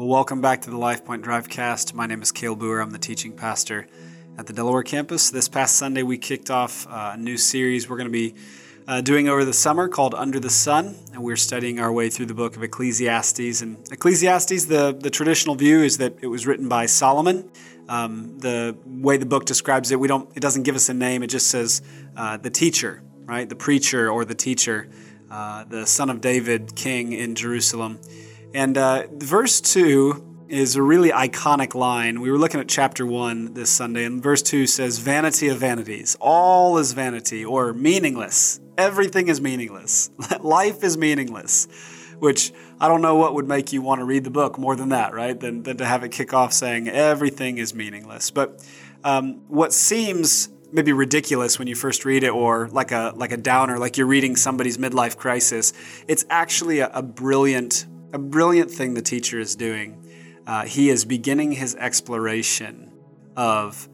Well, welcome back to the LifePoint Drivecast. My name is Cale Boer. I'm the teaching pastor at the Delaware campus. This past Sunday, we kicked off a new series we're going to be doing over the summer called Under the Sun, and we're studying our way through the book of Ecclesiastes. And Ecclesiastes, the traditional view is that it was written by Solomon. The way the book describes it, it doesn't give us a name. It just says the teacher, right? The preacher or the teacher, the son of David, king in Jerusalem. And verse 2 is a really iconic line. We were looking at chapter 1 this Sunday, and verse 2 says, "Vanity of vanities, all is vanity," or meaningless. Everything is meaningless. Life is meaningless, which I don't know what would make you want to read the book more than that, right? Than to have it kick off saying everything is meaningless. But what seems maybe ridiculous when you first read it, or like a downer, like you're reading somebody's midlife crisis, it's actually a brilliant thing the teacher is doing. He is beginning his exploration of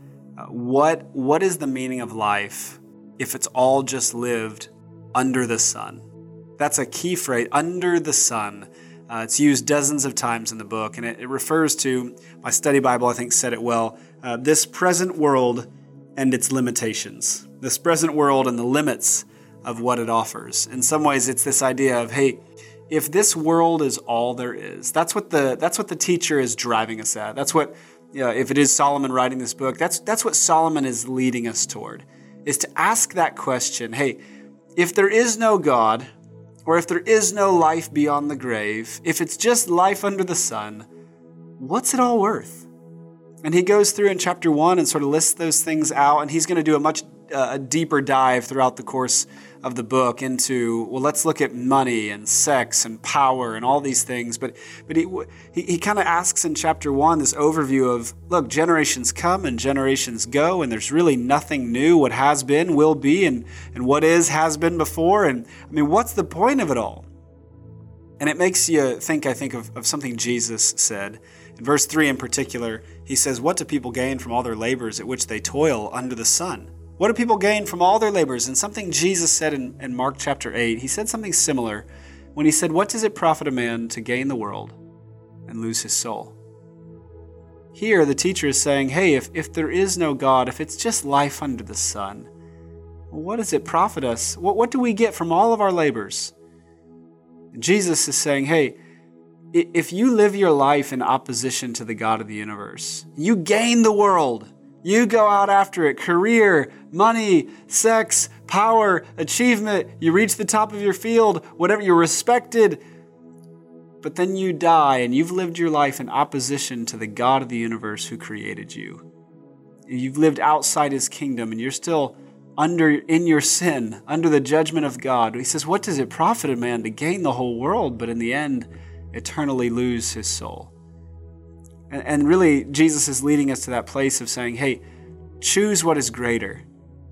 what is the meaning of life if it's all just lived under the sun. That's a key phrase, under the sun. It's used dozens of times in the book, and it refers to, my study Bible I think said it well, this present world and its limitations. This present world and the limits of what it offers. In some ways, it's this idea of, hey, if this world is all there is, that's what the teacher is driving us at. That's what, if it is Solomon writing this book, that's what Solomon is leading us toward, is to ask that question, hey, if there is no God, or if there is no life beyond the grave, if it's just life under the sun, what's it all worth? And he goes through in chapter 1 and sort of lists those things out, and he's going to do a much deeper dive throughout the course of the book into, well, let's look at money and sex and power and all these things. But he kind of asks in chapter 1 this overview of, look, generations come and generations go, and there's really nothing new. What has been will be, and what is has been before. And I mean, what's the point of it all? And it makes you think, I think, of something Jesus said. In verse 3 in particular, he says, "What do people gain from all their labors at which they toil under the sun? What do people gain from all their labors?" And something Jesus said in Mark chapter 8, he said something similar when he said, "What does it profit a man to gain the world and lose his soul?" Here, the teacher is saying, hey, if there is no God, if it's just life under the sun, what does it profit us? What do we get from all of our labors? And Jesus is saying, hey, if you live your life in opposition to the God of the universe, you gain the world. You go out after it, career, money, sex, power, achievement. You reach the top of your field, whatever, you're respected. But then you die and you've lived your life in opposition to the God of the universe who created you. You've lived outside his kingdom and you're still in your sin, under the judgment of God. He says, what does it profit a man to gain the whole world, but in the end, eternally lose his soul? And really, Jesus is leading us to that place of saying, hey, choose what is greater.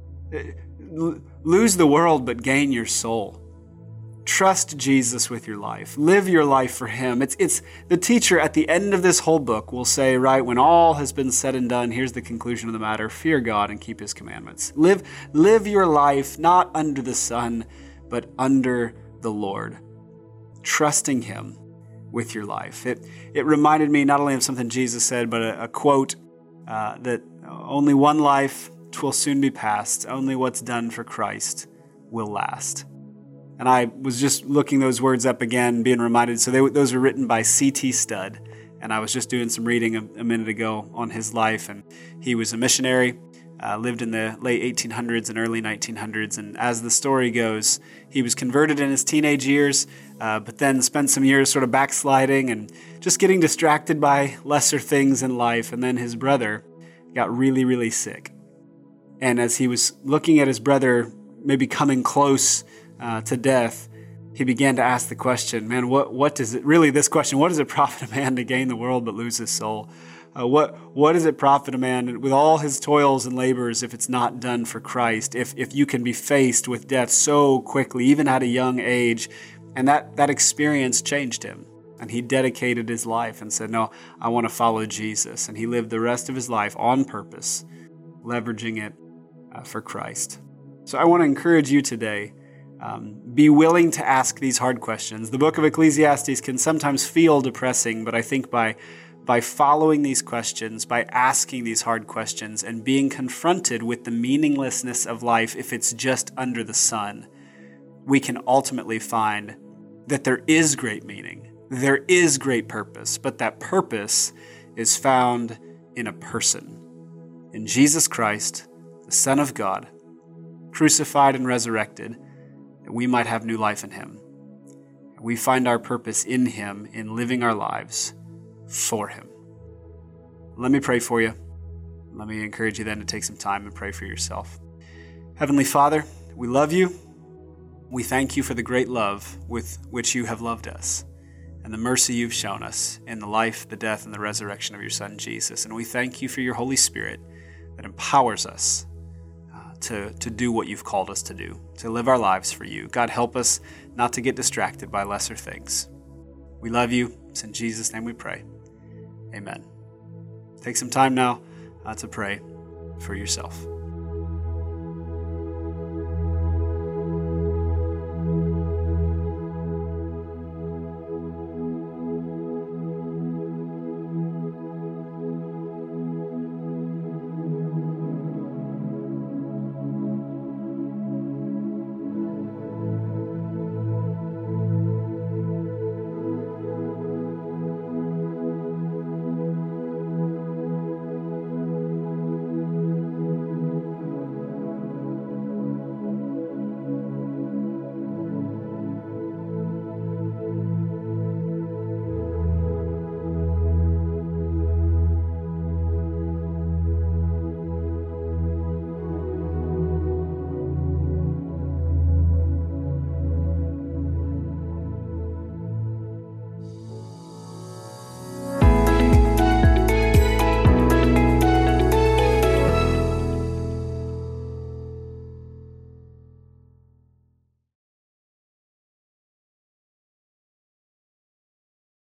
Lose the world, but gain your soul. Trust Jesus with your life. Live your life for him. It's the teacher at the end of this whole book will say, right, when all has been said and done, here's the conclusion of the matter: fear God and keep his commandments. Live your life not under the sun, but under the Lord, trusting him with your life. It reminded me not only of something Jesus said, but a quote that only one life, 'twill soon be past. Only what's done for Christ will last. And I was just looking those words up again, being reminded. So those were written by C.T. Studd. And I was just doing some reading a minute ago on his life. And he was a missionary, lived in the late 1800s and early 1900s. And as the story goes, he was converted in his teenage years, but then spent some years sort of backsliding and just getting distracted by lesser things in life. And then his brother got really, really sick. And as he was looking at his brother maybe coming close to death, he began to ask the question, man, what does it really, this question, what does it profit a man to gain the world but lose his soul? What does it profit a man with all his toils and labors if it's not done for Christ? If you can be faced with death so quickly, even at a young age, and that experience changed him. And he dedicated his life and said, no, I want to follow Jesus. And he lived the rest of his life on purpose, leveraging it for Christ. So I want to encourage you today Be willing to ask these hard questions. The book of Ecclesiastes can sometimes feel depressing, but I think by following these questions, by asking these hard questions, and being confronted with the meaninglessness of life if it's just under the sun, we can ultimately find that there is great meaning, there is great purpose, but that purpose is found in a person, in Jesus Christ, the Son of God, crucified and resurrected, that we might have new life in Him. We find our purpose in Him, in living our lives for Him. Let me pray for you. Let me encourage you then to take some time and pray for yourself. Heavenly Father, we love you. We thank you for the great love with which you have loved us and the mercy you've shown us in the life, the death, and the resurrection of your Son, Jesus. And we thank you for your Holy Spirit that empowers us to do what you've called us to do, to live our lives for you. God, help us not to get distracted by lesser things. We love you. It's in Jesus' name we pray. Amen. Take some time now to pray for yourself.